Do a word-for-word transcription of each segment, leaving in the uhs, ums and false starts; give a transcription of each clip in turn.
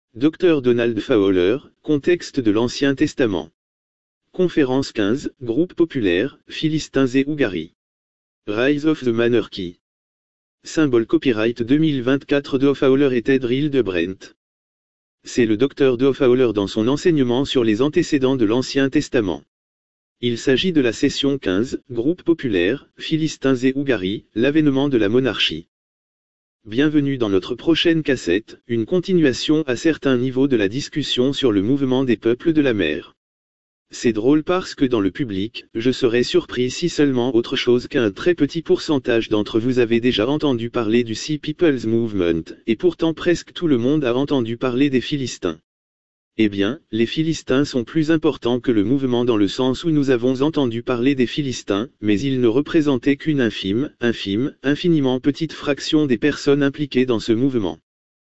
Docteur Donald Fowler, Contexte de l'Ancien Testament. Conférence quinze, Groupe populaire, Philistins et Ougarie. Rise of the Monarchy. Symbole copyright deux mille vingt-quatre de Fowler et Ted Reel de Brent. C'est le docteur de Fowler dans son enseignement sur les antécédents de l'Ancien Testament. Il s'agit de la session quinze, Groupe populaire, Philistins et Ougarie, l'avènement de la monarchie. Bienvenue dans notre prochaine cassette, une continuation à certains niveaux de la discussion sur le mouvement des peuples de la mer. C'est drôle parce que dans le public, je serais surpris si seulement autre chose qu'un très petit pourcentage d'entre vous avez déjà entendu parler du Sea People's Movement, et pourtant presque tout le monde a entendu parler des Philistins. Eh bien, les Philistins sont plus importants que le mouvement dans le sens où nous avons entendu parler des Philistins, mais ils ne représentaient qu'une infime, infime, infiniment petite fraction des personnes impliquées dans ce mouvement.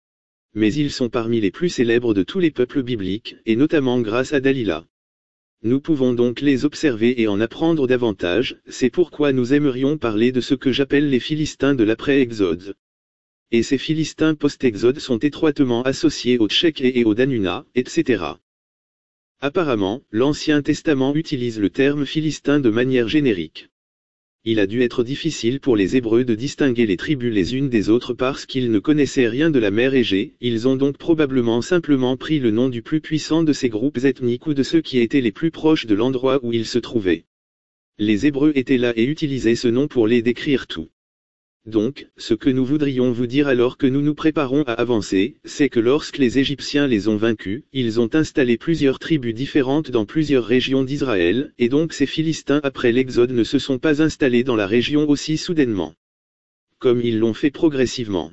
Mais ils sont parmi les plus célèbres de tous les peuples bibliques, et notamment grâce à Dalila. Nous pouvons donc les observer et en apprendre davantage, c'est pourquoi nous aimerions parler de ce que j'appelle les Philistins de l'après-Exode. Et ces Philistins post-Exode sont étroitement associés aux Tchèques et aux Danuna, et cetera. Apparemment, l'Ancien Testament utilise le terme Philistin de manière générique. Il a dû être difficile pour les Hébreux de distinguer les tribus les unes des autres parce qu'ils ne connaissaient rien de la mer Égée, ils ont donc probablement simplement pris le nom du plus puissant de ces groupes ethniques ou de ceux qui étaient les plus proches de l'endroit où ils se trouvaient. Les Hébreux étaient là et utilisaient ce nom pour les décrire tout. Donc, ce que nous voudrions vous dire alors que nous nous préparons à avancer, c'est que lorsque les Égyptiens les ont vaincus, ils ont installé plusieurs tribus différentes dans plusieurs régions d'Israël, et donc ces Philistins après l'Exode ne se sont pas installés dans la région aussi soudainement. Comme ils l'ont fait progressivement.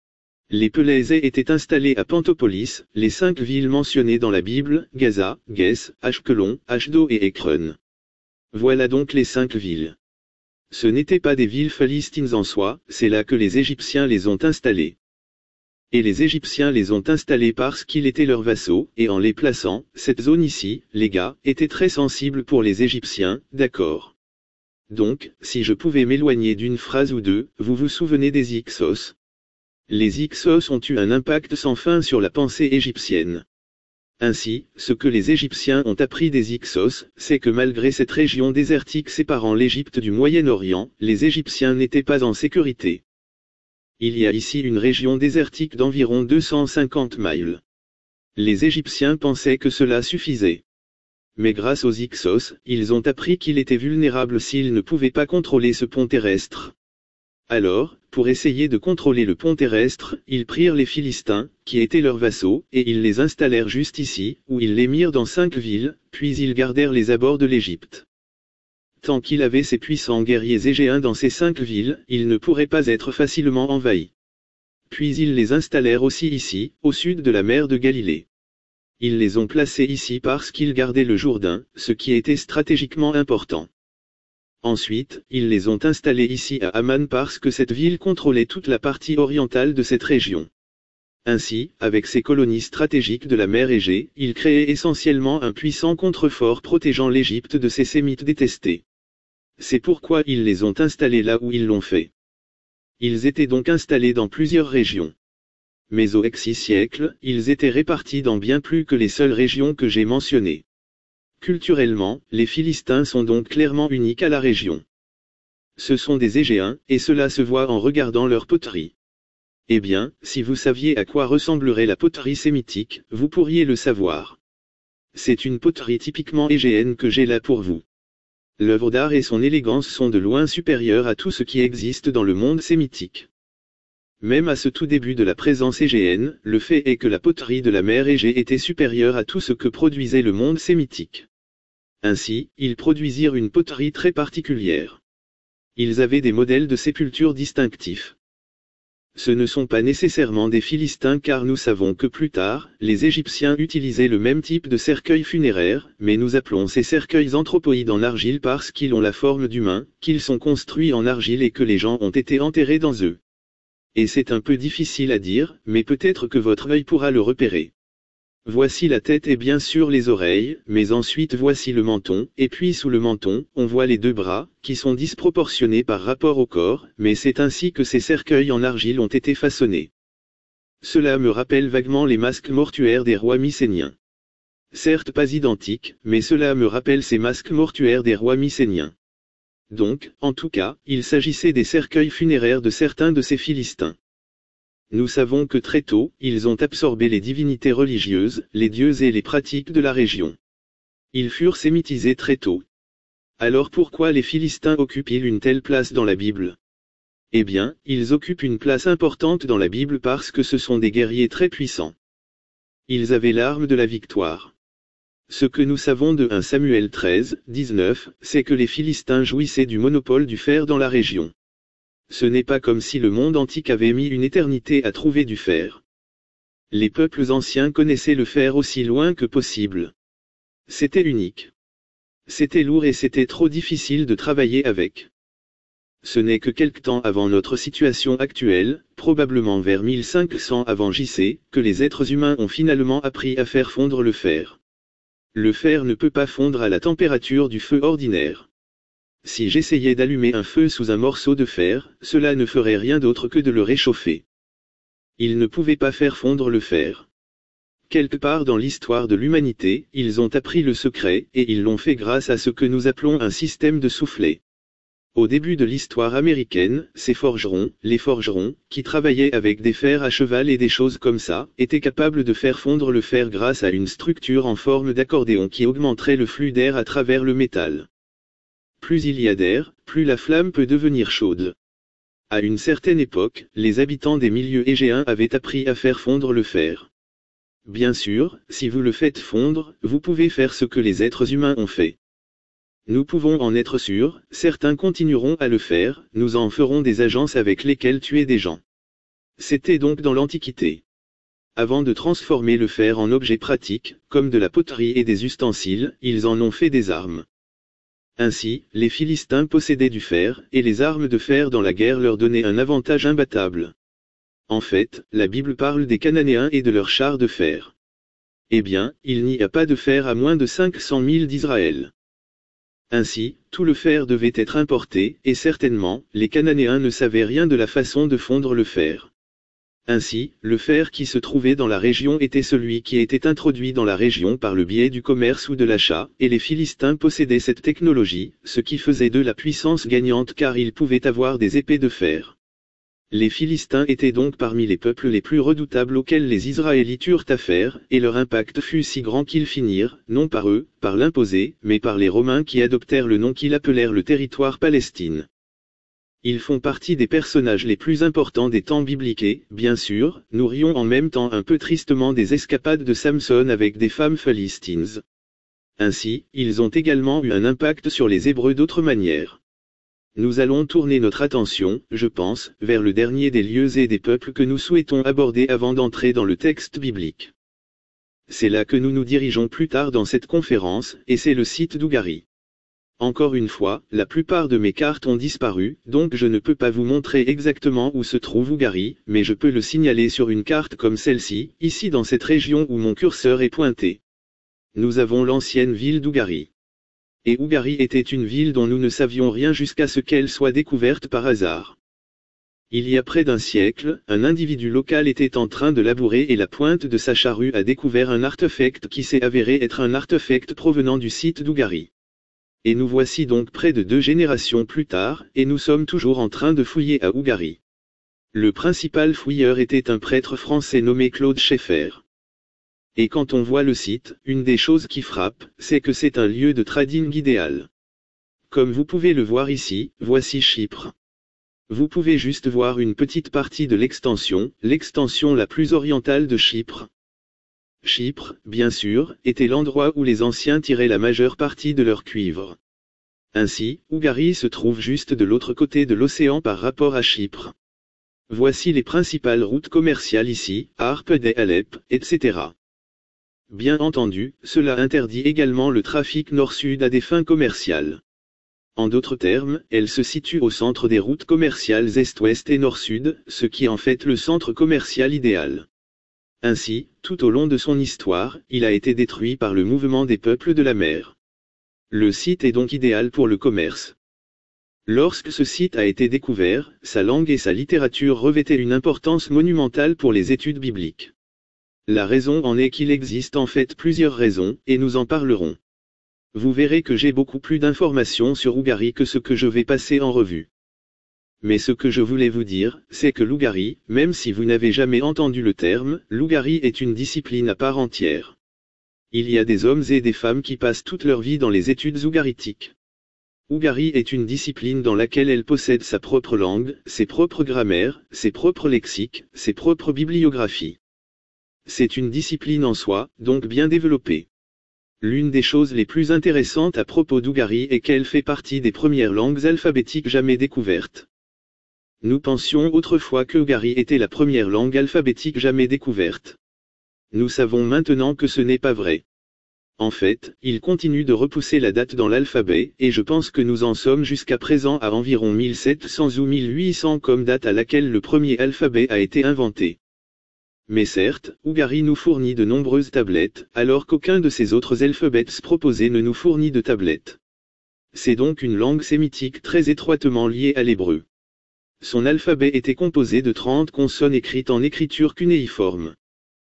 Les Pélézés étaient installés à Pantopolis, les cinq villes mentionnées dans la Bible, Gaza, Guès, Ashkelon, Ashdod et Ekron. Voilà donc les cinq villes. Ce n'étaient pas des villes philistines en soi, c'est là que les Égyptiens les ont installés. Et les Égyptiens les ont installés parce qu'ils étaient leurs vassaux, et en les plaçant, cette zone ici, les gars, était très sensible pour les Égyptiens, d'accord. Donc, si je pouvais m'éloigner d'une phrase ou deux, vous vous souvenez des Hyksos? Les Hyksos ont eu un impact sans fin sur la pensée égyptienne. Ainsi, ce que les Égyptiens ont appris des Hyksos, c'est que malgré cette région désertique séparant l'Égypte du Moyen-Orient, les Égyptiens n'étaient pas en sécurité. Il y a ici une région désertique d'environ deux cent cinquante miles. Les Égyptiens pensaient que cela suffisait. Mais grâce aux Hyksos, ils ont appris qu'il était vulnérable s'ils ne pouvaient pas contrôler ce pont terrestre. Alors, pour essayer de contrôler le pont terrestre, ils prirent les Philistins, qui étaient leurs vassaux, et ils les installèrent juste ici, où ils les mirent dans cinq villes, puis ils gardèrent les abords de l'Égypte. Tant qu'il avait ces puissants guerriers égéens dans ces cinq villes, ils ne pourraient pas être facilement envahis. Puis ils les installèrent aussi ici, au sud de la mer de Galilée. Ils les ont placés ici parce qu'ils gardaient le Jourdain, ce qui était stratégiquement important. Ensuite, ils les ont installés ici à Amman parce que cette ville contrôlait toute la partie orientale de cette région. Ainsi, avec ces colonies stratégiques de la mer Égée, ils créaient essentiellement un puissant contrefort protégeant l'Égypte de ces Sémites détestés. C'est pourquoi ils les ont installés là où ils l'ont fait. Ils étaient donc installés dans plusieurs régions. Mais au six siècle, ils étaient répartis dans bien plus que les seules régions que j'ai mentionnées. Culturellement, les Philistins sont donc clairement uniques à la région. Ce sont des Égéens, et cela se voit en regardant leur poterie. Eh bien, si vous saviez à quoi ressemblerait la poterie sémitique, vous pourriez le savoir. C'est une poterie typiquement égéenne que j'ai là pour vous. L'œuvre d'art et son élégance sont de loin supérieures à tout ce qui existe dans le monde sémitique. Même à ce tout début de la présence égéenne, le fait est que la poterie de la mer Égée était supérieure à tout ce que produisait le monde sémitique. Ainsi, ils produisirent une poterie très particulière. Ils avaient des modèles de sépulture distinctifs. Ce ne sont pas nécessairement des Philistins car nous savons que plus tard, les Égyptiens utilisaient le même type de cercueil funéraire, mais nous appelons ces cercueils anthropoïdes en argile parce qu'ils ont la forme d'humains, qu'ils sont construits en argile et que les gens ont été enterrés dans eux. Et c'est un peu difficile à dire, mais peut-être que votre œil pourra le repérer. Voici la tête et bien sûr les oreilles, mais ensuite voici le menton, et puis sous le menton, on voit les deux bras, qui sont disproportionnés par rapport au corps, mais c'est ainsi que ces cercueils en argile ont été façonnés. Cela me rappelle vaguement les masques mortuaires des rois mycéniens. Certes pas identiques, mais cela me rappelle ces masques mortuaires des rois mycéniens. Donc, en tout cas, il s'agissait des cercueils funéraires de certains de ces Philistins. Nous savons que très tôt, ils ont absorbé les divinités religieuses, les dieux et les pratiques de la région. Ils furent sémitisés très tôt. Alors pourquoi les Philistins occupent-ils une telle place dans la Bible? Eh bien, ils occupent une place importante dans la Bible parce que ce sont des guerriers très puissants. Ils avaient l'arme de la victoire. Ce que nous savons de premier Samuel treize, dix-neuf, c'est que les Philistins jouissaient du monopole du fer dans la région. Ce n'est pas comme si le monde antique avait mis une éternité à trouver du fer. Les peuples anciens connaissaient le fer aussi loin que possible. C'était unique. C'était lourd et c'était trop difficile de travailler avec. Ce n'est que quelque temps avant notre situation actuelle, probablement vers mille cinq cents avant J C, que les êtres humains ont finalement appris à faire fondre le fer. Le fer ne peut pas fondre à la température du feu ordinaire. Si j'essayais d'allumer un feu sous un morceau de fer, cela ne ferait rien d'autre que de le réchauffer. Ils ne pouvaient pas faire fondre le fer. Quelque part dans l'histoire de l'humanité, ils ont appris le secret, et ils l'ont fait grâce à ce que nous appelons un système de soufflet. Au début de l'histoire américaine, ces forgerons, les forgerons, qui travaillaient avec des fers à cheval et des choses comme ça, étaient capables de faire fondre le fer grâce à une structure en forme d'accordéon qui augmenterait le flux d'air à travers le métal. Plus il y a d'air, plus la flamme peut devenir chaude. À une certaine époque, les habitants des milieux égéens avaient appris à faire fondre le fer. Bien sûr, si vous le faites fondre, vous pouvez faire ce que les êtres humains ont fait. Nous pouvons en être sûrs, certains continueront à le faire, nous en ferons des agences avec lesquelles tuer des gens. C'était donc dans l'Antiquité. Avant de transformer le fer en objet pratique, comme de la poterie et des ustensiles, ils en ont fait des armes. Ainsi, les Philistins possédaient du fer, et les armes de fer dans la guerre leur donnaient un avantage imbattable. En fait, la Bible parle des Cananéens et de leurs chars de fer. Eh bien, il n'y a pas de fer à moins de cinq cent mille d'Israël. Ainsi, tout le fer devait être importé, et certainement, les Cananéens ne savaient rien de la façon de fondre le fer. Ainsi, le fer qui se trouvait dans la région était celui qui était introduit dans la région par le biais du commerce ou de l'achat, et les Philistins possédaient cette technologie, ce qui faisait d'eux la puissance gagnante car ils pouvaient avoir des épées de fer. Les Philistins étaient donc parmi les peuples les plus redoutables auxquels les Israélites eurent affaire, et leur impact fut si grand qu'ils finirent, non par eux, par l'imposer, mais par les Romains qui adoptèrent le nom qu'ils appelèrent le territoire Palestine. Ils font partie des personnages les plus importants des temps bibliques et, bien sûr, nous rions en même temps un peu tristement des escapades de Samson avec des femmes philistines. Ainsi, ils ont également eu un impact sur les Hébreux d'autres manières. Nous allons tourner notre attention, je pense, vers le dernier des lieux et des peuples que nous souhaitons aborder avant d'entrer dans le texte biblique. C'est là que nous nous dirigeons plus tard dans cette conférence, et c'est le site d'Ougari. Encore une fois, la plupart de mes cartes ont disparu, donc je ne peux pas vous montrer exactement où se trouve Ougari, mais je peux le signaler sur une carte comme celle-ci, ici dans cette région où mon curseur est pointé. Nous avons l'ancienne ville d'Ougari. Et Ougari était une ville dont nous ne savions rien jusqu'à ce qu'elle soit découverte par hasard. Il y a près d'un siècle, un individu local était en train de labourer et la pointe de sa charrue a découvert un artefact qui s'est avéré être un artefact provenant du site d'Ougari. Et nous voici donc près de deux générations plus tard, et nous sommes toujours en train de fouiller à Ougari. Le principal fouilleur était un prêtre français nommé Claude Schaeffer. Et quand on voit le site, une des choses qui frappe, c'est que c'est un lieu de trading idéal. Comme vous pouvez le voir ici, voici Chypre. Vous pouvez juste voir une petite partie de l'extension, l'extension la plus orientale de Chypre. Chypre, bien sûr, était l'endroit où les anciens tiraient la majeure partie de leur cuivre. Ainsi, Ougari se trouve juste de l'autre côté de l'océan par rapport à Chypre. Voici les principales routes commerciales ici, Arpad et Alep, et cetera. Bien entendu, cela interdit également le trafic nord-sud à des fins commerciales. En d'autres termes, elle se situe au centre des routes commerciales est-ouest et nord-sud, ce qui en fait le centre commercial idéal. Ainsi, tout au long de son histoire, il a été détruit par le mouvement des peuples de la mer. Le site est donc idéal pour le commerce. Lorsque ce site a été découvert, sa langue et sa littérature revêtaient une importance monumentale pour les études bibliques. La raison en est qu'il existe en fait plusieurs raisons, et nous en parlerons. Vous verrez que j'ai beaucoup plus d'informations sur Ougari que ce que je vais passer en revue. Mais ce que je voulais vous dire, c'est que l'Ougari, même si vous n'avez jamais entendu le terme, l'Ougari est une discipline à part entière. Il y a des hommes et des femmes qui passent toute leur vie dans les études ougaritiques. Ougari est une discipline dans laquelle elle possède sa propre langue, ses propres grammaires, ses propres lexiques, ses propres bibliographies. C'est une discipline en soi, donc bien développée. L'une des choses les plus intéressantes à propos d'Ougari est qu'elle fait partie des premières langues alphabétiques jamais découvertes. Nous pensions autrefois que Ougari était la première langue alphabétique jamais découverte. Nous savons maintenant que ce n'est pas vrai. En fait, il continue de repousser la date dans l'alphabet, et je pense que nous en sommes jusqu'à présent à environ mille sept cents ou mille huit cents comme date à laquelle le premier alphabet a été inventé. Mais certes, Ougari nous fournit de nombreuses tablettes, alors qu'aucun de ces autres alphabets proposés ne nous fournit de tablettes. C'est donc une langue sémitique très étroitement liée à l'hébreu. Son alphabet était composé de trente consonnes écrites en écriture cunéiforme.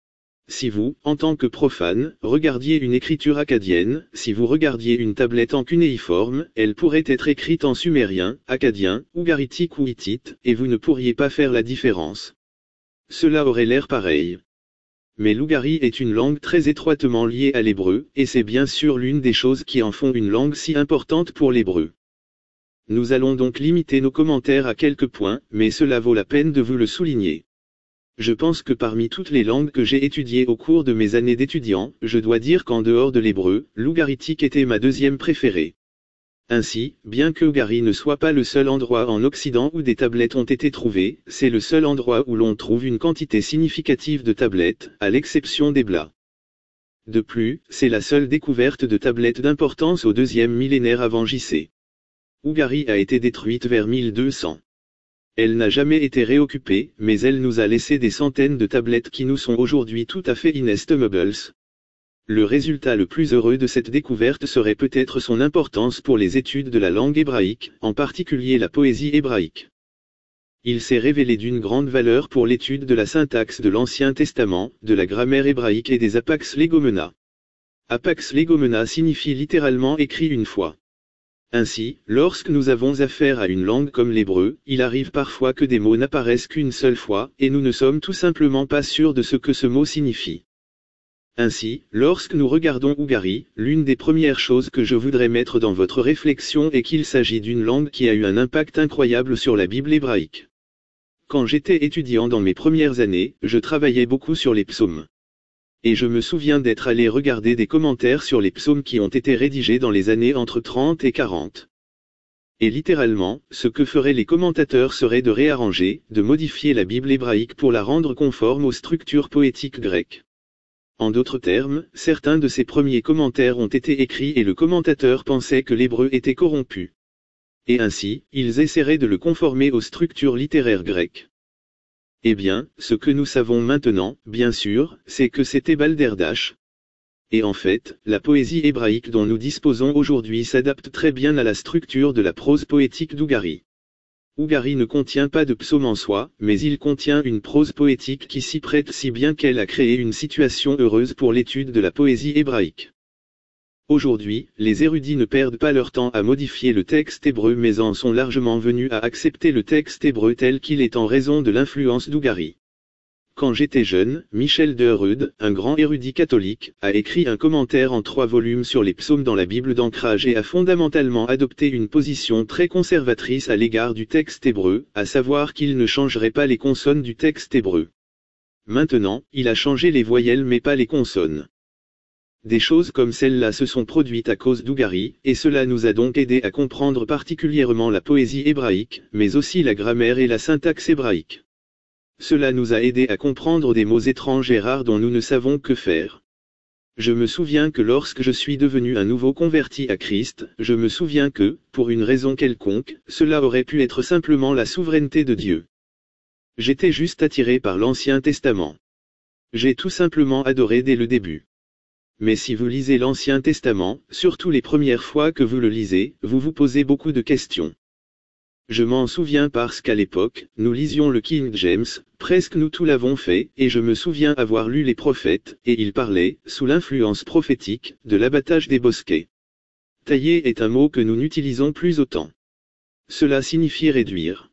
Si vous, en tant que profane, regardiez une écriture akkadienne, si vous regardiez une tablette en cunéiforme, elle pourrait être écrite en sumérien, akkadien, ougaritique ou hittite, et vous ne pourriez pas faire la différence. Cela aurait l'air pareil. Mais l'Ougari est une langue très étroitement liée à l'hébreu, et c'est bien sûr l'une des choses qui en font une langue si importante pour l'hébreu. Nous allons donc limiter nos commentaires à quelques points, mais cela vaut la peine de vous le souligner. Je pense que parmi toutes les langues que j'ai étudiées au cours de mes années d'étudiant, je dois dire qu'en dehors de l'hébreu, l'ougaritique était ma deuxième préférée. Ainsi, bien que Ougari ne soit pas le seul endroit en Occident où des tablettes ont été trouvées, c'est le seul endroit où l'on trouve une quantité significative de tablettes, à l'exception des Blats. De plus, c'est la seule découverte de tablettes d'importance au deuxième millénaire avant J C. Ougari a été détruite vers mille deux cents. Elle n'a jamais été réoccupée, mais elle nous a laissé des centaines de tablettes qui nous sont aujourd'hui tout à fait inestimables. Le résultat le plus heureux de cette découverte serait peut-être son importance pour les études de la langue hébraïque, en particulier la poésie hébraïque. Il s'est révélé d'une grande valeur pour l'étude de la syntaxe de l'Ancien Testament, de la grammaire hébraïque et des apax legomena. Apax legomena signifie littéralement écrit une fois. Ainsi, lorsque nous avons affaire à une langue comme l'hébreu, il arrive parfois que des mots n'apparaissent qu'une seule fois, et nous ne sommes tout simplement pas sûrs de ce que ce mot signifie. Ainsi, lorsque nous regardons Ougari, l'une des premières choses que je voudrais mettre dans votre réflexion est qu'il s'agit d'une langue qui a eu un impact incroyable sur la Bible hébraïque. Quand j'étais étudiant dans mes premières années, je travaillais beaucoup sur les psaumes. Et je me souviens d'être allé regarder des commentaires sur les psaumes qui ont été rédigés dans les années entre trente et quarante. Et littéralement, ce que feraient les commentateurs serait de réarranger, de modifier la Bible hébraïque pour la rendre conforme aux structures poétiques grecques. En d'autres termes, certains de ces premiers commentaires ont été écrits et le commentateur pensait que l'hébreu était corrompu. Et ainsi, ils essaieraient de le conformer aux structures littéraires grecques. Eh bien, ce que nous savons maintenant, bien sûr, c'est que c'était balderdache. Et en fait, la poésie hébraïque dont nous disposons aujourd'hui s'adapte très bien à la structure de la prose poétique d'Ougari. Ougari ne contient pas de psaume en soi, mais il contient une prose poétique qui s'y prête si bien qu'elle a créé une situation heureuse pour l'étude de la poésie hébraïque. Aujourd'hui, les érudits ne perdent pas leur temps à modifier le texte hébreu mais en sont largement venus à accepter le texte hébreu tel qu'il est en raison de l'influence d'Ougari. Quand j'étais jeune, Michel de Herrude, un grand érudit catholique, a écrit un commentaire en trois volumes sur les psaumes dans la Bible d'ancrage et a fondamentalement adopté une position très conservatrice à l'égard du texte hébreu, à savoir qu'il ne changerait pas les consonnes du texte hébreu. Maintenant, il a changé les voyelles mais pas les consonnes. Des choses comme celle-là se sont produites à cause d'Ougari, et cela nous a donc aidé à comprendre particulièrement la poésie hébraïque, mais aussi la grammaire et la syntaxe hébraïque. Cela nous a aidé à comprendre des mots étranges et rares dont nous ne savons que faire. Je me souviens que lorsque je suis devenu un nouveau converti à Christ, je me souviens que, pour une raison quelconque, cela aurait pu être simplement la souveraineté de Dieu. J'étais juste attiré par l'Ancien Testament. J'ai tout simplement adoré dès le début. Mais si vous lisez l'Ancien Testament, surtout les premières fois que vous le lisez, vous vous posez beaucoup de questions. Je m'en souviens parce qu'à l'époque, nous lisions le King James, presque nous tout l'avons fait, et je me souviens avoir lu les prophètes, et ils parlaient, sous l'influence prophétique, de l'abattage des bosquets. Tailler est un mot que nous n'utilisons plus autant. Cela signifie réduire.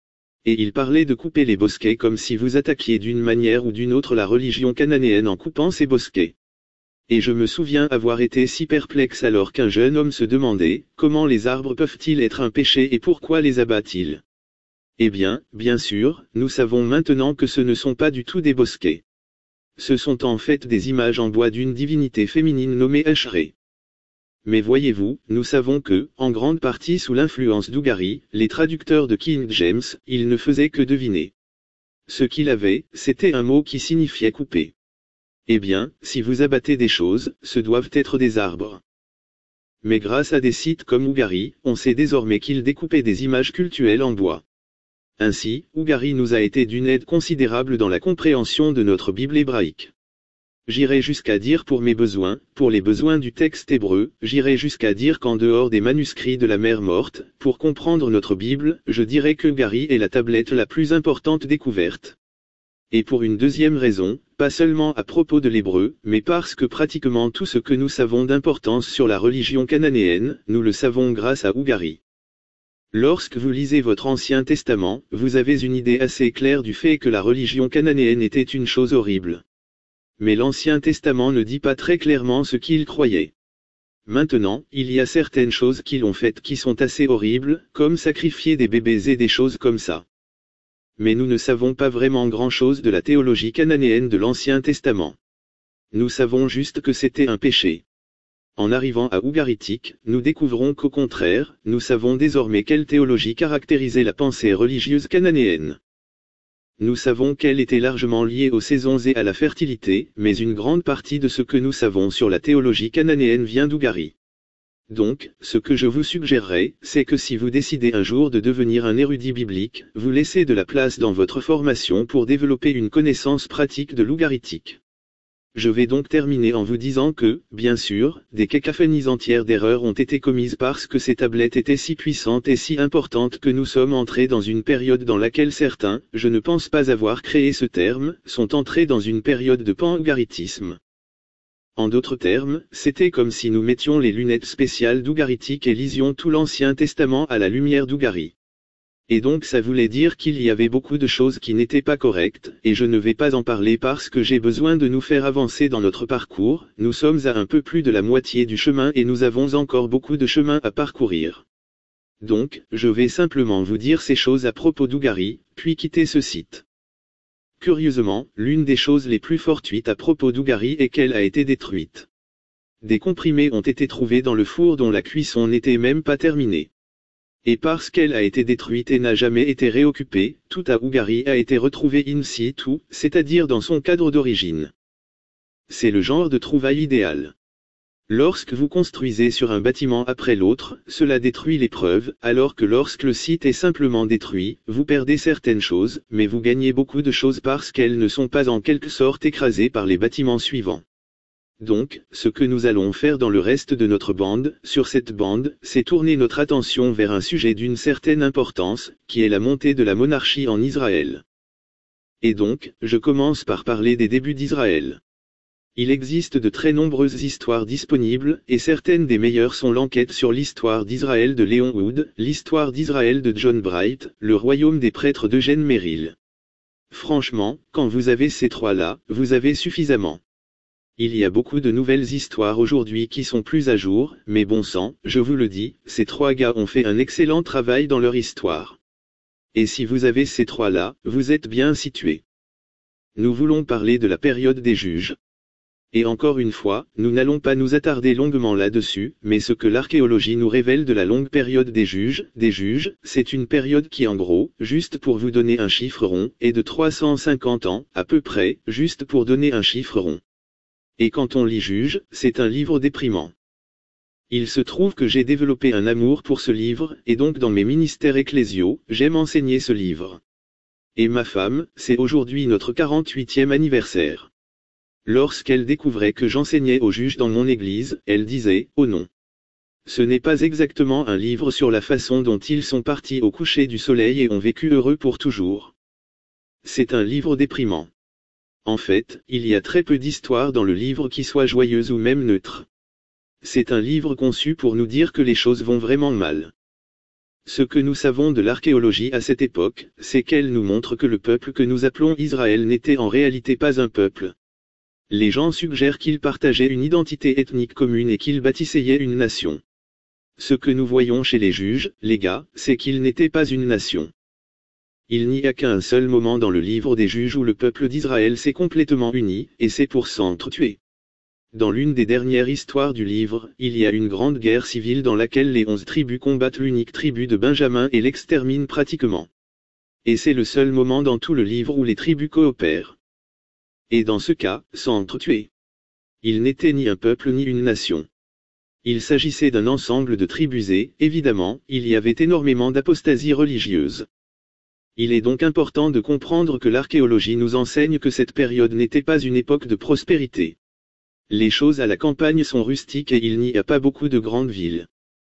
Et il parlait de couper les bosquets comme si vous attaquiez d'une manière ou d'une autre la religion cananéenne en coupant ces bosquets. Et je me souviens avoir été si perplexe alors qu'un jeune homme se demandait, comment les arbres peuvent-ils être un péché et pourquoi les abat-il? Eh bien, bien sûr, nous savons maintenant que ce ne sont pas du tout des bosquets. Ce sont en fait des images en bois d'une divinité féminine nommée Ashré. Mais voyez-vous, nous savons que, en grande partie sous l'influence d'Ougari, les traducteurs de King James, ils ne faisaient que deviner. Ce qu'il avait, c'était un mot qui signifiait couper. Eh bien, si vous abattez des choses, ce doivent être des arbres. Mais grâce à des sites comme Ougari, on sait désormais qu'il découpait des images cultuelles en bois. Ainsi, Ougari nous a été d'une aide considérable dans la compréhension de notre Bible hébraïque. J'irai jusqu'à dire pour mes besoins, pour les besoins du texte hébreu, j'irai jusqu'à dire qu'en dehors des manuscrits de la mer morte, pour comprendre notre Bible, je dirais que Ougari est la tablette la plus importante découverte. Et pour une deuxième raison, pas seulement à propos de l'hébreu, mais parce que pratiquement tout ce que nous savons d'importance sur la religion cananéenne, nous le savons grâce à Ougari. Lorsque vous lisez votre Ancien Testament, vous avez une idée assez claire du fait que la religion cananéenne était une chose horrible. Mais l'Ancien Testament ne dit pas très clairement ce qu'il croyait. Maintenant, il y a certaines choses qu'ils ont faites qui sont assez horribles, comme sacrifier des bébés et des choses comme ça. Mais nous ne savons pas vraiment grand-chose de la théologie cananéenne de l'Ancien Testament. Nous savons juste que c'était un péché. En arrivant à Ougaritique, nous découvrons qu'au contraire, nous savons désormais quelle théologie caractérisait la pensée religieuse cananéenne. Nous savons qu'elle était largement liée aux saisons et à la fertilité, mais une grande partie de ce que nous savons sur la théologie cananéenne vient d'Ougari. Donc, ce que je vous suggérerais, c'est que si vous décidez un jour de devenir un érudit biblique, vous laissez de la place dans votre formation pour développer une connaissance pratique de l'ougaritique. Je vais donc terminer en vous disant que, bien sûr, des cacophonies entières d'erreurs ont été commises parce que ces tablettes étaient si puissantes et si importantes que nous sommes entrés dans une période dans laquelle certains, je ne pense pas avoir créé ce terme, sont entrés dans une période de pan-ougaritisme. En d'autres termes, c'était comme si nous mettions les lunettes spéciales d'ougaritique et lisions tout l'Ancien Testament à la lumière d'Ougari. Et donc ça voulait dire qu'il y avait beaucoup de choses qui n'étaient pas correctes, et je ne vais pas en parler parce que j'ai besoin de nous faire avancer dans notre parcours, nous sommes à un peu plus de la moitié du chemin et nous avons encore beaucoup de chemin à parcourir. Donc, je vais simplement vous dire ces choses à propos d'Ougari, puis quitter ce site. Curieusement, l'une des choses les plus fortuites à propos d'Ougari est qu'elle a été détruite. Des comprimés ont été trouvés dans le four dont la cuisson n'était même pas terminée. Et parce qu'elle a été détruite et n'a jamais été réoccupée, tout à Ougari a été retrouvé in situ, c'est-à-dire dans son cadre d'origine. C'est le genre de trouvaille idéal. Lorsque vous construisez sur un bâtiment après l'autre, cela détruit les preuves, alors que lorsque le site est simplement détruit, vous perdez certaines choses, mais vous gagnez beaucoup de choses parce qu'elles ne sont pas en quelque sorte écrasées par les bâtiments suivants. Donc, ce que nous allons faire dans le reste de notre bande, sur cette bande, c'est tourner notre attention vers un sujet d'une certaine importance, qui est la montée de la monarchie en Israël. Et donc, je commence par parler des débuts d'Israël. Il existe de très nombreuses histoires disponibles, et certaines des meilleures sont l'enquête sur l'histoire d'Israël de Léon Wood, l'histoire d'Israël de John Bright, le royaume des prêtres d'Eugène Merrill. Franchement, quand vous avez ces trois-là, vous avez suffisamment. Il y a beaucoup de nouvelles histoires aujourd'hui qui sont plus à jour, mais bon sang, je vous le dis, ces trois gars ont fait un excellent travail dans leur histoire. Et si vous avez ces trois-là, vous êtes bien situés. Nous voulons parler de la période des juges. Et encore une fois, nous n'allons pas nous attarder longuement là-dessus, mais ce que l'archéologie nous révèle de la longue période des juges, des juges, c'est une période qui en gros, juste pour vous donner un chiffre rond, est de trois cent cinquante ans, à peu près, juste pour donner un chiffre rond. Et quand on lit Juges, c'est un livre déprimant. Il se trouve que j'ai développé un amour pour ce livre, et donc dans mes ministères ecclésiaux, j'aime enseigner ce livre. Et ma femme, c'est aujourd'hui notre quarante-huitième anniversaire. Lorsqu'elle découvrait que j'enseignais aux juges dans mon église, elle disait, oh non. Ce n'est pas exactement un livre sur la façon dont ils sont partis au coucher du soleil et ont vécu heureux pour toujours. C'est un livre déprimant. En fait, il y a très peu d'histoires dans le livre qui soient joyeuses ou même neutres. C'est un livre conçu pour nous dire que les choses vont vraiment mal. Ce que nous savons de l'archéologie à cette époque, c'est qu'elle nous montre que le peuple que nous appelons Israël n'était en réalité pas un peuple. Les gens suggèrent qu'ils partageaient une identité ethnique commune et qu'ils bâtissaient une nation. Ce que nous voyons chez les juges, les gars, c'est qu'ils n'étaient pas une nation. Il n'y a qu'un seul moment dans le livre des juges où le peuple d'Israël s'est complètement uni, et c'est pour s'entretuer. Dans l'une des dernières histoires du livre, il y a une grande guerre civile dans laquelle les onze tribus combattent l'unique tribu de Benjamin et l'exterminent pratiquement. Et c'est le seul moment dans tout le livre où les tribus coopèrent. Et dans ce cas, s'entretuer. Ils n'étaient ni un peuple ni une nation. Il s'agissait d'un ensemble de tribus et, évidemment, il y avait énormément d'apostasie religieuse. Il est donc important de comprendre que l'archéologie nous enseigne que cette période n'était pas une époque de prospérité. Les choses à la campagne sont rustiques et il n'y a pas beaucoup de grandes villes.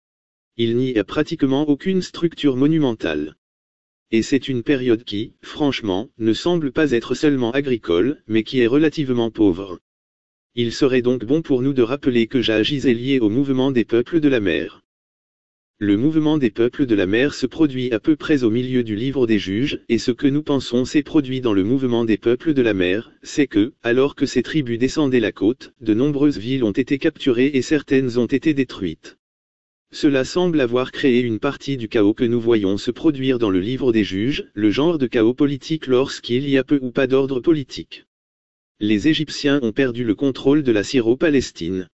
Il n'y a pratiquement aucune structure monumentale. Et c'est une période qui, franchement, ne semble pas être seulement agricole, mais qui est relativement pauvre. Il serait donc bon pour nous de rappeler que Jahagis est lié au mouvement des peuples de la mer. Le mouvement des peuples de la mer se produit à peu près au milieu du livre des juges, et ce que nous pensons s'est produit dans le mouvement des peuples de la mer, c'est que, alors que ces tribus descendaient la côte, de nombreuses villes ont été capturées et certaines ont été détruites. Cela semble avoir créé une partie du chaos que nous voyons se produire dans le livre des juges, le genre de chaos politique lorsqu'il y a peu ou pas d'ordre politique. Les Égyptiens ont perdu le contrôle de la Syro-Palestine.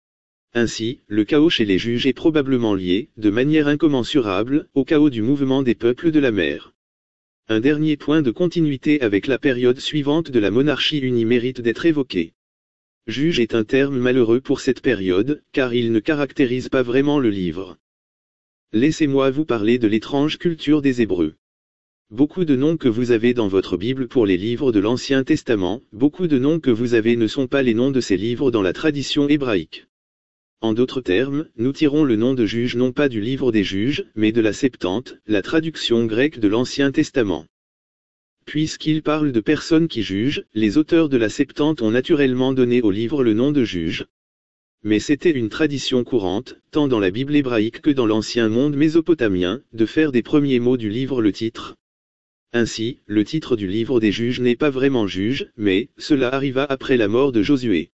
Ainsi, le chaos chez les juges est probablement lié, de manière incommensurable, au chaos du mouvement des peuples de la mer. Un dernier point de continuité avec la période suivante de la monarchie unie mérite d'être évoqué. Juge est un terme malheureux pour cette période, car il ne caractérise pas vraiment le livre. Laissez-moi vous parler de l'étrange culture des Hébreux. Beaucoup de noms que vous avez dans votre Bible pour les livres de l'Ancien Testament, beaucoup de noms que vous avez ne sont pas les noms de ces livres dans la tradition hébraïque. En d'autres termes, nous tirons le nom de juge non pas du livre des juges, mais de la Septante, la traduction grecque de l'Ancien Testament. Puisqu'il parle de personnes qui jugent, les auteurs de la Septante ont naturellement donné au livre le nom de juge. Mais c'était une tradition courante, tant dans la Bible hébraïque que dans l'ancien monde mésopotamien, de faire des premiers mots du livre le titre. Ainsi, le titre du livre des juges n'est pas vraiment juge, mais, cela arriva après la mort de Josué.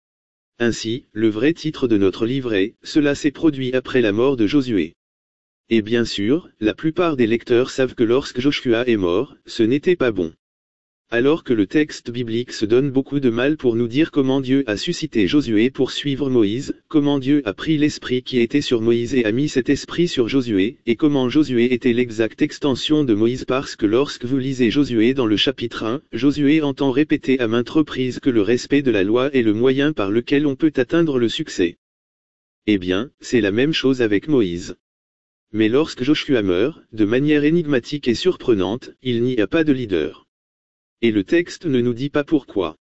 Ainsi, le vrai titre de notre livre est « Cela s'est produit après la mort de Josué ». Et bien sûr, la plupart des lecteurs savent que lorsque Joshua est mort, ce n'était pas bon. Alors que le texte biblique se donne beaucoup de mal pour nous dire comment Dieu a suscité Josué pour suivre Moïse, comment Dieu a pris l'esprit qui était sur Moïse et a mis cet esprit sur Josué, et comment Josué était l'exacte extension de Moïse parce que lorsque vous lisez Josué dans le chapitre un, Josué entend répéter à maintes reprises que le respect de la loi est le moyen par lequel on peut atteindre le succès. Eh bien, c'est la même chose avec Moïse. Mais lorsque Joshua meurt, de manière énigmatique et surprenante, il n'y a pas de leader. Et le texte ne nous dit pas pourquoi.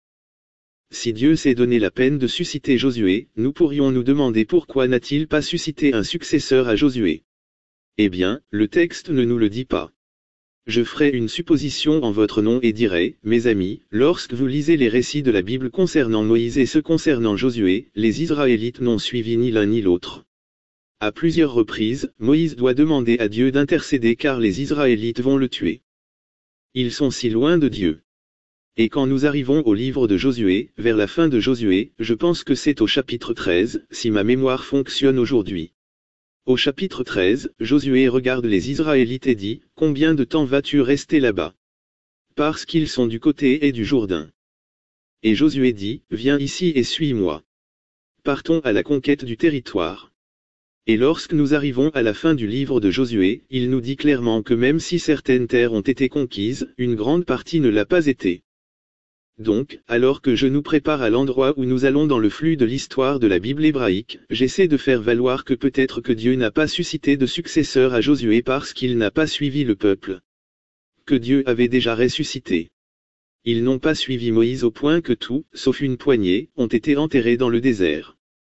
Si Dieu s'est donné la peine de susciter Josué, nous pourrions nous demander pourquoi n'a-t-il pas suscité un successeur à Josué. Eh bien, le texte ne nous le dit pas. Je ferai une supposition en votre nom et dirai, mes amis, lorsque vous lisez les récits de la Bible concernant Moïse et ceux concernant Josué, les Israélites n'ont suivi ni l'un ni l'autre. À plusieurs reprises, Moïse doit demander à Dieu d'intercéder car les Israélites vont le tuer. Ils sont si loin de Dieu. Et quand nous arrivons au livre de Josué, vers la fin de Josué, je pense que c'est au chapitre treize, si ma mémoire fonctionne aujourd'hui. Au chapitre treize, Josué regarde les Israélites et dit, « Combien de temps vas-tu rester là-bas? Parce qu'ils sont du côté et du Jourdain. » Et Josué dit, « Viens ici et suis-moi. Partons à la conquête du territoire. » Et lorsque nous arrivons à la fin du livre de Josué, il nous dit clairement que même si certaines terres ont été conquises, une grande partie ne l'a pas été. Donc, alors que je nous prépare à l'endroit où nous allons dans le flux de l'histoire de la Bible hébraïque, j'essaie de faire valoir que peut-être que Dieu n'a pas suscité de successeur à Josué parce qu'il n'a pas suivi le peuple. Que Dieu avait déjà ressuscité. Ils n'ont pas suivi Moïse au point que tout, sauf une poignée, ont été enterrés dans le désert.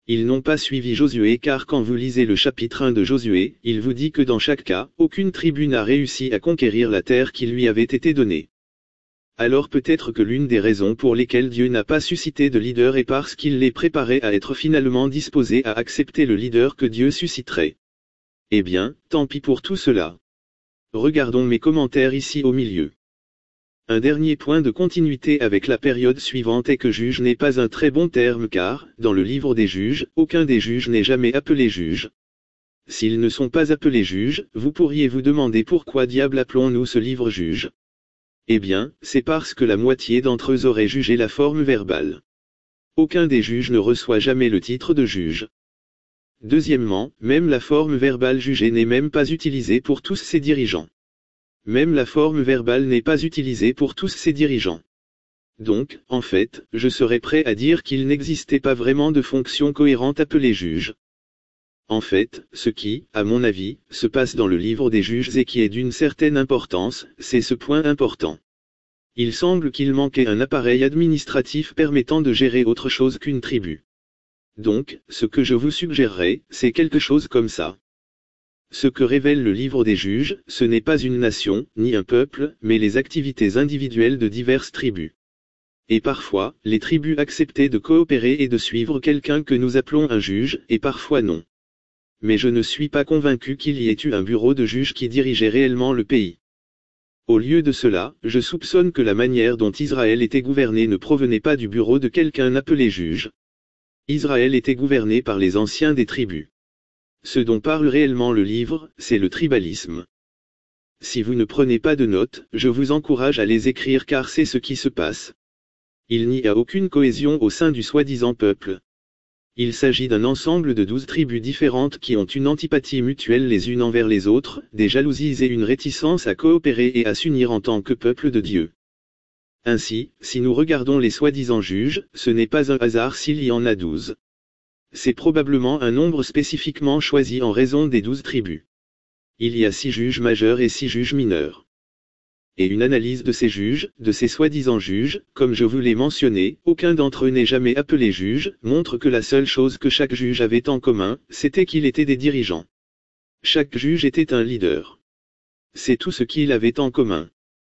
Ils n'ont pas suivi Josué car quand vous lisez le chapitre un de Josué, il vous dit que dans chaque cas, aucune tribu n'a réussi à conquérir la terre qui lui avait été donnée. Alors peut-être que l'une des raisons pour lesquelles Dieu n'a pas suscité de leader est parce qu'il les préparait à être finalement disposés à accepter le leader que Dieu susciterait. Eh bien, tant pis pour tout cela. Regardons mes commentaires ici au milieu. Un dernier point de continuité avec la période suivante est que juge n'est pas un très bon terme car, dans le livre des juges, aucun des juges n'est jamais appelé juge. S'ils ne sont pas appelés juges, vous pourriez vous demander pourquoi diable appelons-nous ce livre juge. Eh bien, c'est parce que la moitié d'entre eux auraient jugé la forme verbale. Aucun des juges ne reçoit jamais le titre de juge. Deuxièmement, même la forme verbale jugée n'est même pas utilisée pour tous ses dirigeants. Même la forme verbale n'est pas utilisée pour tous ses dirigeants. Donc, en fait, je serais prêt à dire qu'il n'existait pas vraiment de fonction cohérente appelée juge. En fait, ce qui, à mon avis, se passe dans le livre des juges et qui est d'une certaine importance, c'est ce point important. Il semble qu'il manquait un appareil administratif permettant de gérer autre chose qu'une tribu. Donc, ce que je vous suggérerais, c'est quelque chose comme ça. Ce que révèle le livre des juges, ce n'est pas une nation, ni un peuple, mais les activités individuelles de diverses tribus. Et parfois, les tribus acceptaient de coopérer et de suivre quelqu'un que nous appelons un juge, et parfois non. Mais je ne suis pas convaincu qu'il y ait eu un bureau de juges qui dirigeait réellement le pays. Au lieu de cela, je soupçonne que la manière dont Israël était gouverné ne provenait pas du bureau de quelqu'un appelé juge. Israël était gouverné par les anciens des tribus. Ce dont parle réellement le livre, c'est le tribalisme. Si vous ne prenez pas de notes, je vous encourage à les écrire car c'est ce qui se passe. Il n'y a aucune cohésion au sein du soi-disant peuple. Il s'agit d'un ensemble de douze tribus différentes qui ont une antipathie mutuelle les unes envers les autres, des jalousies et une réticence à coopérer et à s'unir en tant que peuple de Dieu. Ainsi, si nous regardons les soi-disant juges, ce n'est pas un hasard s'il y en a douze. C'est probablement un nombre spécifiquement choisi en raison des douze tribus. Il y a six juges majeurs et six juges mineurs. Et une analyse de ces juges, de ces soi-disant juges, comme je vous l'ai mentionné, aucun d'entre eux n'est jamais appelé juge, montre que la seule chose que chaque juge avait en commun, c'était qu'il était des dirigeants. Chaque juge était un leader. C'est tout ce qu'il avait en commun.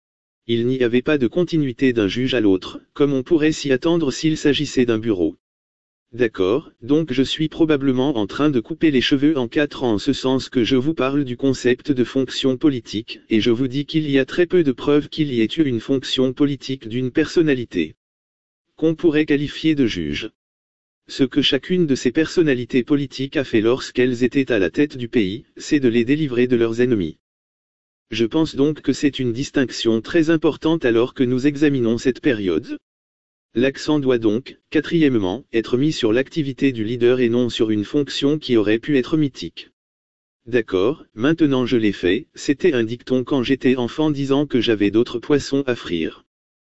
Il n'y avait pas de continuité d'un juge à l'autre, comme on pourrait s'y attendre s'il s'agissait d'un bureau. D'accord, donc je suis probablement en train de couper les cheveux en quatre en ce sens que je vous parle du concept de fonction politique, et je vous dis qu'il y a très peu de preuves qu'il y ait eu une fonction politique d'une personnalité qu'on pourrait qualifier de juge. Ce que chacune de ces personnalités politiques a fait lorsqu'elles étaient à la tête du pays, c'est de les délivrer de leurs ennemis. Je pense donc que c'est une distinction très importante alors que nous examinons cette période. L'accent doit donc, quatrièmement, être mis sur l'activité du leader et non sur une fonction qui aurait pu être mythique. D'accord, maintenant je l'ai fait, c'était un dicton quand j'étais enfant disant que j'avais d'autres poissons à frire.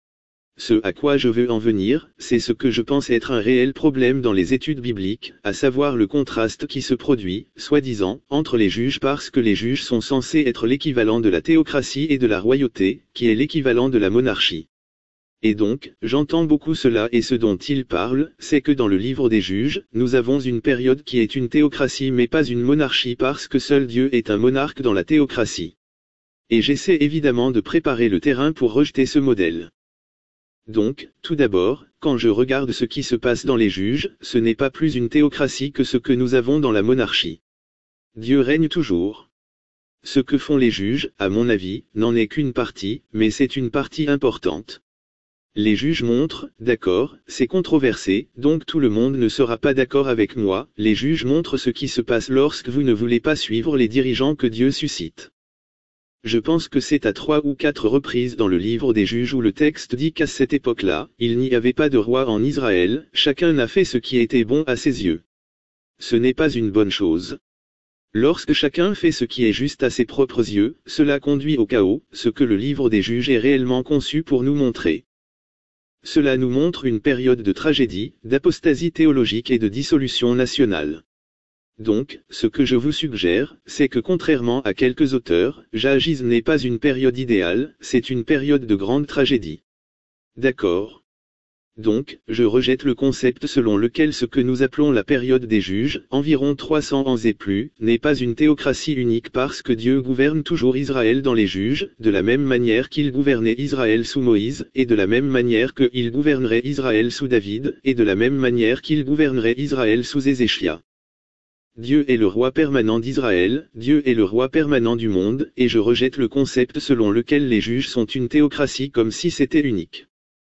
Ce à quoi je veux en venir, c'est ce que je pense être un réel problème dans les études bibliques, à savoir le contraste qui se produit, soi-disant, entre les juges parce que les juges sont censés être l'équivalent de la théocratie et de la royauté, qui est l'équivalent de la monarchie. Et donc, j'entends beaucoup cela et ce dont il parle, c'est que dans le livre des juges, nous avons une période qui est une théocratie mais pas une monarchie parce que seul Dieu est un monarque dans la théocratie. Et j'essaie évidemment de préparer le terrain pour rejeter ce modèle. Donc, tout d'abord, quand je regarde ce qui se passe dans les juges, ce n'est pas plus une théocratie que ce que nous avons dans la monarchie. Dieu règne toujours. Ce que font les juges, à mon avis, n'en est qu'une partie, mais c'est une partie importante. Les juges montrent, d'accord, c'est controversé, donc tout le monde ne sera pas d'accord avec moi, les juges montrent ce qui se passe lorsque vous ne voulez pas suivre les dirigeants que Dieu suscite. Je pense que c'est à trois ou quatre reprises dans le livre des juges où le texte dit qu'à cette époque-là, il n'y avait pas de roi en Israël, chacun n'a fait ce qui était bon à ses yeux. Ce n'est pas une bonne chose. Lorsque chacun fait ce qui est juste à ses propres yeux, cela conduit au chaos, ce que le livre des juges est réellement conçu pour nous montrer. Cela nous montre une période de tragédie, d'apostasie théologique et de dissolution nationale. Donc, ce que je vous suggère, c'est que contrairement à quelques auteurs, Jahziz n'est pas une période idéale, c'est une période de grande tragédie. D'accord. Donc, je rejette le concept selon lequel ce que nous appelons la période des juges, environ trois cents ans et plus, n'est pas une théocratie unique parce que Dieu gouverne toujours Israël dans les juges, de la même manière qu'il gouvernait Israël sous Moïse, et de la même manière qu'il gouvernerait Israël sous David, et de la même manière qu'il gouvernerait Israël sous Ézéchia. Dieu est le roi permanent d'Israël, Dieu est le roi permanent du monde, et je rejette le concept selon lequel les juges sont une théocratie comme si c'était unique.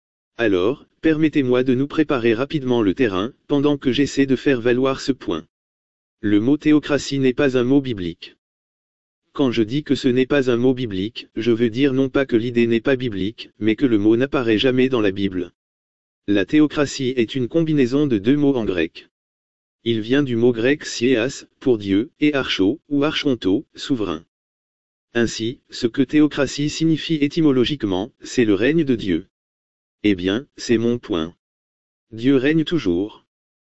Alors, permettez-moi de nous préparer rapidement le terrain, pendant que j'essaie de faire valoir ce point. Le mot théocratie n'est pas un mot biblique. Quand je dis que ce n'est pas un mot biblique, je veux dire non pas que l'idée n'est pas biblique, mais que le mot n'apparaît jamais dans la Bible. La théocratie est une combinaison de deux mots en grec. Il vient du mot grec siéas, pour Dieu, et archo, ou archonto, souverain. Ainsi, ce que théocratie signifie étymologiquement, c'est le règne de Dieu. Eh bien, c'est mon point. Dieu règne toujours.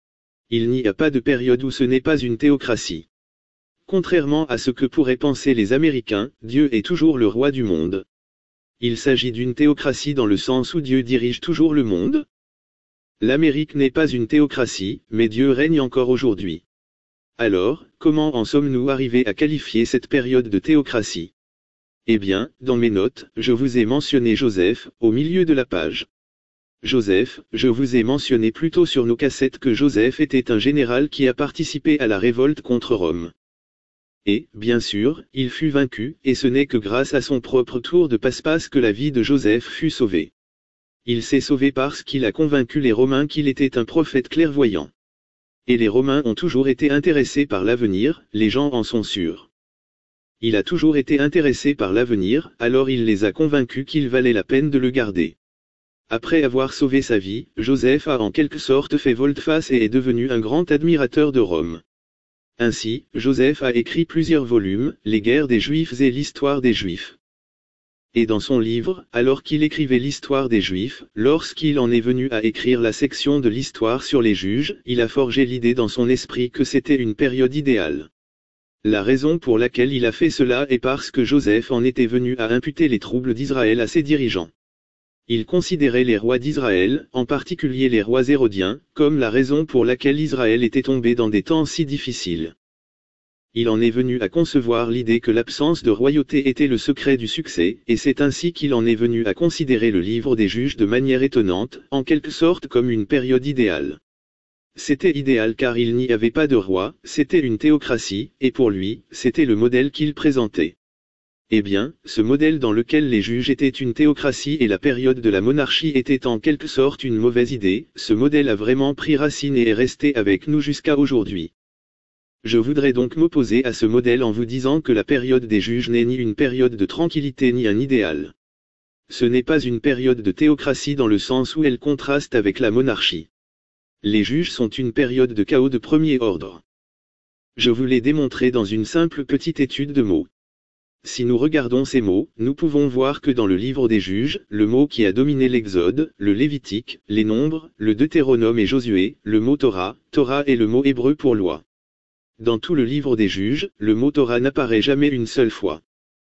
Il n'y a pas de période où ce n'est pas une théocratie. Contrairement à ce que pourraient penser les Américains, Dieu est toujours le roi du monde. Il s'agit d'une théocratie dans le sens où Dieu dirige toujours le monde. L'Amérique n'est pas une théocratie, mais Dieu règne encore aujourd'hui. Alors, comment en sommes-nous arrivés à qualifier cette période de théocratie? Eh bien, dans mes notes, je vous ai mentionné Joseph, au milieu de la page. Joseph, je vous ai mentionné plus tôt sur nos cassettes que Joseph était un général qui a participé à la révolte contre Rome. Et, bien sûr, il fut vaincu, et ce n'est que grâce à son propre tour de passe-passe que la vie de Joseph fut sauvée. Il s'est sauvé parce qu'il a convaincu les Romains qu'il était un prophète clairvoyant. Et les Romains ont toujours été intéressés par l'avenir, les gens en sont sûrs. Il a toujours été intéressé par l'avenir, alors il les a convaincus qu'il valait la peine de le garder. Après avoir sauvé sa vie, Joseph a en quelque sorte fait volte-face et est devenu un grand admirateur de Rome. Ainsi, Joseph a écrit plusieurs volumes, Les guerres des Juifs et l'histoire des Juifs. Et dans son livre, alors qu'il écrivait l'histoire des Juifs, lorsqu'il en est venu à écrire la section de l'histoire sur les juges, il a forgé l'idée dans son esprit que c'était une période idéale. La raison pour laquelle il a fait cela est parce que Joseph en était venu à imputer les troubles d'Israël à ses dirigeants. Il considérait les rois d'Israël, en particulier les rois hérodiens, comme la raison pour laquelle Israël était tombé dans des temps si difficiles. Il en est venu à concevoir l'idée que l'absence de royauté était le secret du succès, et c'est ainsi qu'il en est venu à considérer le livre des juges de manière étonnante, en quelque sorte comme une période idéale. C'était idéal car il n'y avait pas de roi, c'était une théocratie, et pour lui, c'était le modèle qu'il présentait. Eh bien, ce modèle dans lequel les juges étaient une théocratie et la période de la monarchie était en quelque sorte une mauvaise idée, ce modèle a vraiment pris racine et est resté avec nous jusqu'à aujourd'hui. Je voudrais donc m'opposer à ce modèle en vous disant que la période des juges n'est ni une période de tranquillité ni un idéal. Ce n'est pas une période de théocratie dans le sens où elle contraste avec la monarchie. Les juges sont une période de chaos de premier ordre. Je vous l'ai démontré dans une simple petite étude de mots. Si nous regardons ces mots, nous pouvons voir que dans le livre des juges, le mot qui a dominé l'Exode, le Lévitique, les Nombres, le Deutéronome et Josué, le mot Torah, Torah est le mot hébreu pour loi. Dans tout le livre des juges, le mot Torah n'apparaît jamais une seule fois.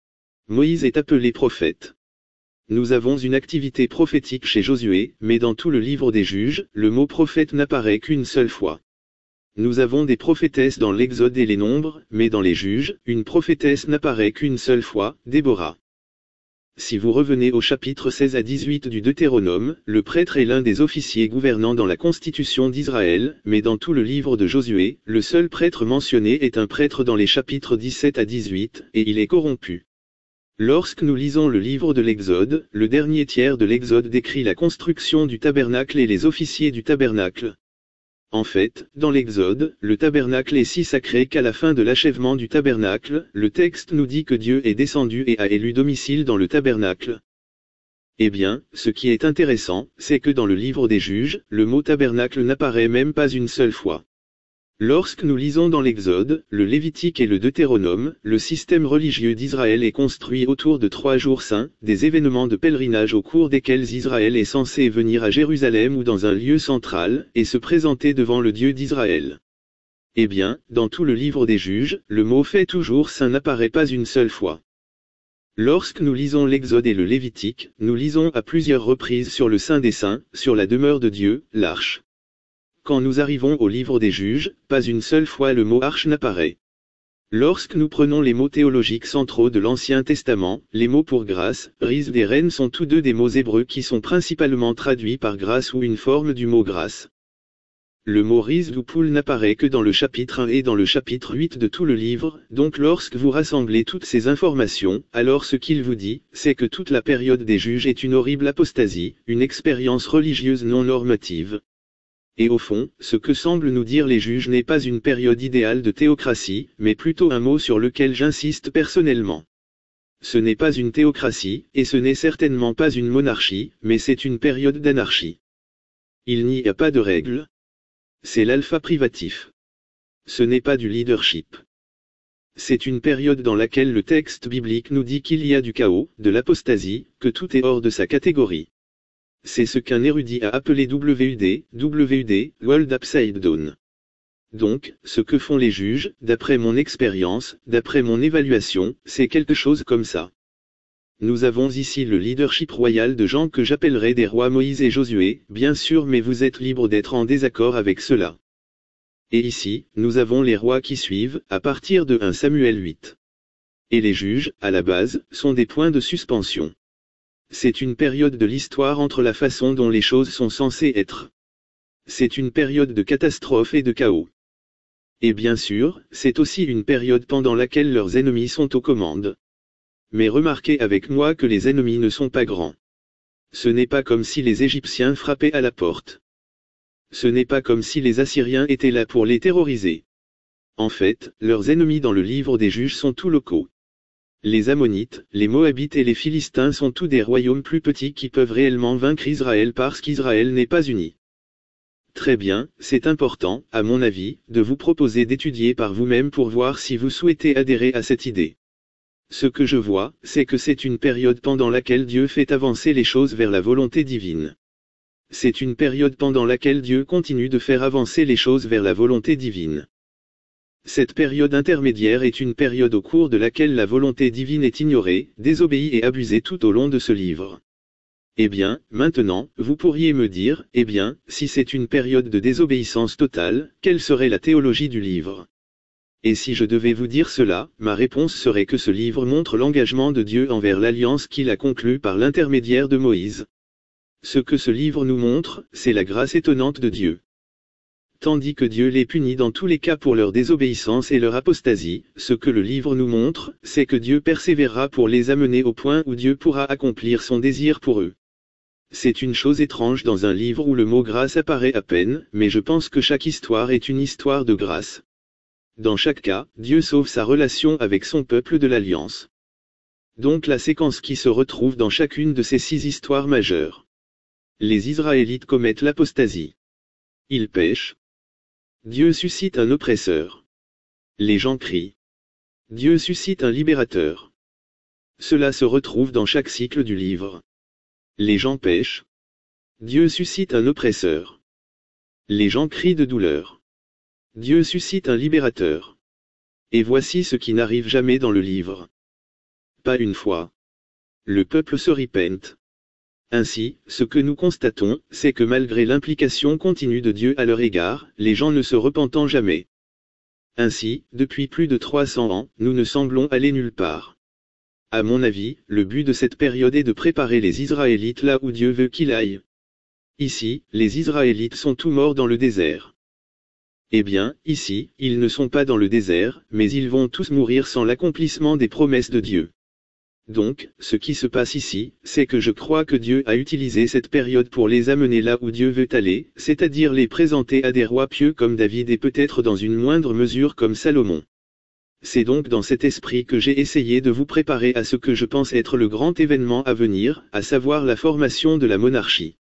Moïse est appelé prophète. Nous avons une activité prophétique chez Josué, mais dans tout le livre des juges, le mot prophète n'apparaît qu'une seule fois. Nous avons des prophétesses dans l'Exode et les Nombres, mais dans les juges, une prophétesse n'apparaît qu'une seule fois, Déborah. Si vous revenez au chapitre seize à dix-huit du Deutéronome, le prêtre est l'un des officiers gouvernants dans la constitution d'Israël, mais dans tout le livre de Josué, le seul prêtre mentionné est un prêtre dans les chapitres dix-sept à dix-huit, et il est corrompu. Lorsque nous lisons le livre de l'Exode, le dernier tiers de l'Exode décrit la construction du tabernacle et les officiers du tabernacle. En fait, dans l'Exode, le tabernacle est si sacré qu'à la fin de l'achèvement du tabernacle, le texte nous dit que Dieu est descendu et a élu domicile dans le tabernacle. Eh bien, ce qui est intéressant, c'est que dans le livre des juges, le mot tabernacle n'apparaît même pas une seule fois. Lorsque nous lisons dans l'Exode, le Lévitique et le Deutéronome, le système religieux d'Israël est construit autour de trois jours saints, des événements de pèlerinage au cours desquels Israël est censé venir à Jérusalem ou dans un lieu central, et se présenter devant le Dieu d'Israël. Eh bien, dans tout le livre des juges, le mot fait toujours saint n'apparaît pas une seule fois. Lorsque nous lisons l'Exode et le Lévitique, nous lisons à plusieurs reprises sur le Saint des Saints, sur la demeure de Dieu, l'arche. Quand nous arrivons au livre des Juges, pas une seule fois le mot arche n'apparaît. Lorsque nous prenons les mots théologiques centraux de l'Ancien Testament, les mots pour grâce, rise des reines sont tous deux des mots hébreux qui sont principalement traduits par grâce ou une forme du mot grâce. Le mot rise ou poule n'apparaît que dans le chapitre un et dans le chapitre huit de tout le livre, donc lorsque vous rassemblez toutes ces informations, alors ce qu'il vous dit, c'est que toute la période des juges est une horrible apostasie, une expérience religieuse non normative. Et au fond, ce que semblent nous dire les juges n'est pas une période idéale de théocratie, mais plutôt un mot sur lequel j'insiste personnellement. Ce n'est pas une théocratie, et ce n'est certainement pas une monarchie, mais c'est une période d'anarchie. Il n'y a pas de règles. C'est l'alpha privatif. Ce n'est pas du leadership. C'est une période dans laquelle le texte biblique nous dit qu'il y a du chaos, de l'apostasie, que tout est hors de sa catégorie. C'est ce qu'un érudit a appelé W U D, W U D, World Upside Down. Donc, ce que font les juges, d'après mon expérience, d'après mon évaluation, c'est quelque chose comme ça. Nous avons ici le leadership royal de gens que j'appellerai des rois Moïse et Josué, bien sûr, mais vous êtes libre d'être en désaccord avec cela. Et ici, nous avons les rois qui suivent, à partir de premier Samuel huit. Et les juges, à la base, sont des points de suspension. C'est une période de l'histoire entre la façon dont les choses sont censées être. C'est une période de catastrophe et de chaos. Et bien sûr, c'est aussi une période pendant laquelle leurs ennemis sont aux commandes. Mais remarquez avec moi que les ennemis ne sont pas grands. Ce n'est pas comme si les Égyptiens frappaient à la porte. Ce n'est pas comme si les Assyriens étaient là pour les terroriser. En fait, leurs ennemis dans le livre des juges sont tous locaux. Les Ammonites, les Moabites et les Philistins sont tous des royaumes plus petits qui peuvent réellement vaincre Israël parce qu'Israël n'est pas uni. Très bien, c'est important, à mon avis, de vous proposer d'étudier par vous-même pour voir si vous souhaitez adhérer à cette idée. Ce que je vois, c'est que c'est une période pendant laquelle Dieu fait avancer les choses vers la volonté divine. C'est une période pendant laquelle Dieu continue de faire avancer les choses vers la volonté divine. Cette période intermédiaire est une période au cours de laquelle la volonté divine est ignorée, désobéie et abusée tout au long de ce livre. Eh bien, maintenant, vous pourriez me dire, eh bien, si c'est une période de désobéissance totale, quelle serait la théologie du livre ? Et si je devais vous dire cela, ma réponse serait que ce livre montre l'engagement de Dieu envers l'alliance qu'il a conclue par l'intermédiaire de Moïse. Ce que ce livre nous montre, c'est la grâce étonnante de Dieu. Tandis que Dieu les punit dans tous les cas pour leur désobéissance et leur apostasie, ce que le livre nous montre, c'est que Dieu persévérera pour les amener au point où Dieu pourra accomplir son désir pour eux. C'est une chose étrange dans un livre où le mot grâce apparaît à peine, mais je pense que chaque histoire est une histoire de grâce. Dans chaque cas, Dieu sauve sa relation avec son peuple de l'Alliance. Donc la séquence qui se retrouve dans chacune de ces six histoires majeures. Les Israélites commettent l'apostasie. Ils pêchent. Dieu suscite un oppresseur. Les gens crient. Dieu suscite un libérateur. Cela se retrouve dans chaque cycle du livre. Les gens pêchent. Dieu suscite un oppresseur. Les gens crient de douleur. Dieu suscite un libérateur. Et voici ce qui n'arrive jamais dans le livre. Pas une fois. Le peuple se repent. Ainsi, ce que nous constatons, c'est que malgré l'implication continue de Dieu à leur égard, les gens ne se repentant jamais. Ainsi, depuis plus de trois cents ans, nous ne semblons aller nulle part. À mon avis, le but de cette période est de préparer les Israélites là où Dieu veut qu'ils aillent. Ici, les Israélites sont tous morts dans le désert. Eh bien, ici, ils ne sont pas dans le désert, mais ils vont tous mourir sans l'accomplissement des promesses de Dieu. Donc, ce qui se passe ici, c'est que je crois que Dieu a utilisé cette période pour les amener là où Dieu veut aller, c'est-à-dire les présenter à des rois pieux comme David et peut-être dans une moindre mesure comme Salomon. C'est donc dans cet esprit que j'ai essayé de vous préparer à ce que je pense être le grand événement à venir, à savoir la formation de la monarchie.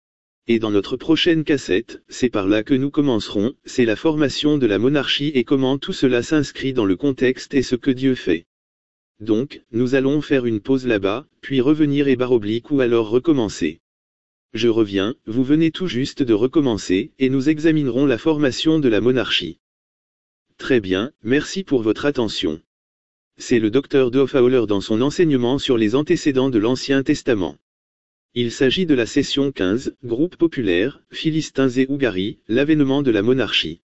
Et dans notre prochaine cassette, c'est par là que nous commencerons, c'est la formation de la monarchie et comment tout cela s'inscrit dans le contexte et ce que Dieu fait. Donc, nous allons faire une pause là-bas, puis revenir et barre oblique ou alors recommencer. Je reviens, vous venez tout juste de recommencer, et nous examinerons la formation de la monarchie. Très bien, merci pour votre attention. C'est le docteur de Fowler dans son enseignement sur les antécédents de l'Ancien Testament. Il s'agit de la session quinze, Groupe populaire, Philistins et Ougarie, l'avènement de la monarchie.